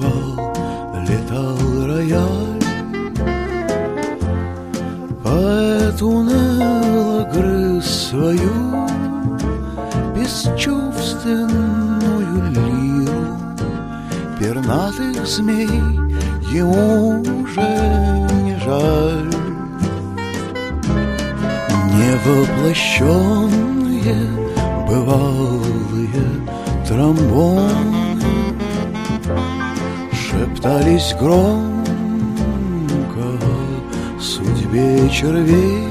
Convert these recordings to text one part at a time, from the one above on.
играл, летал рояль. Поэт уныло грыз свою бесчувственную лиру. Пернатых змей ему уже не жаль. Невоплощенные бывалые тромбоны шептались громко о судьбе червей.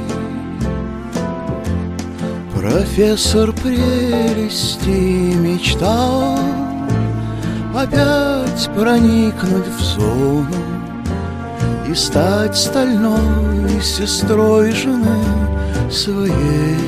Профессор прелести мечтал опять проникнуть в зону и стать стальной сестрой жены своей.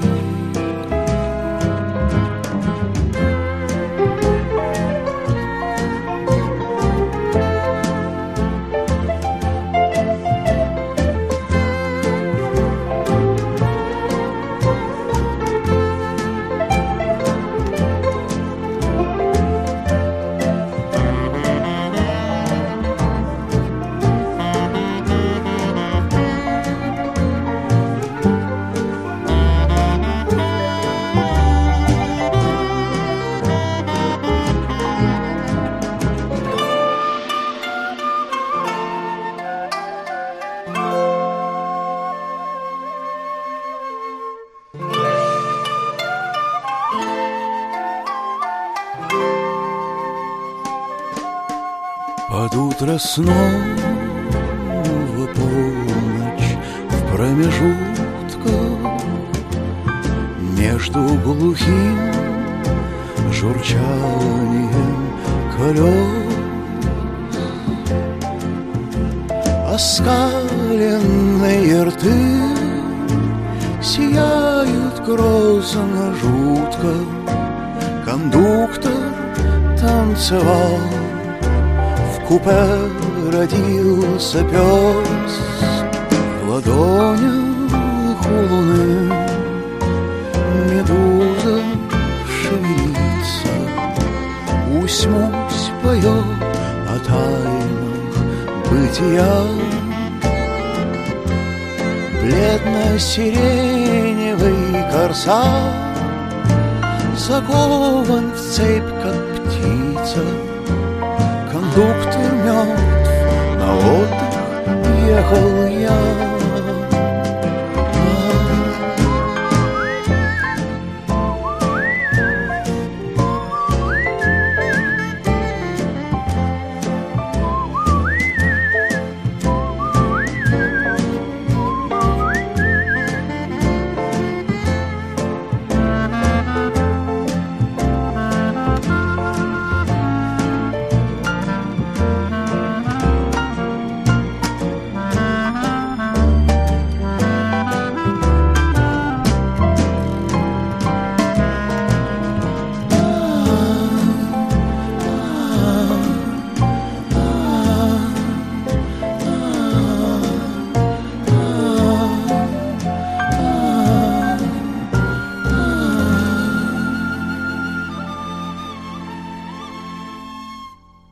Под утро снова полночь в промежутках между глухим журчанием колес. Оскаленные рты сияют грозно жутко. Кондуктор танцевал, в купе родился пес. В ладонях у луны медуза шевелится. Усь-мусь поет о тайнах бытия. Бледно-сиреневый корсар закован в цепь, как птица. Кондуктор мертв, на отдых ехал я.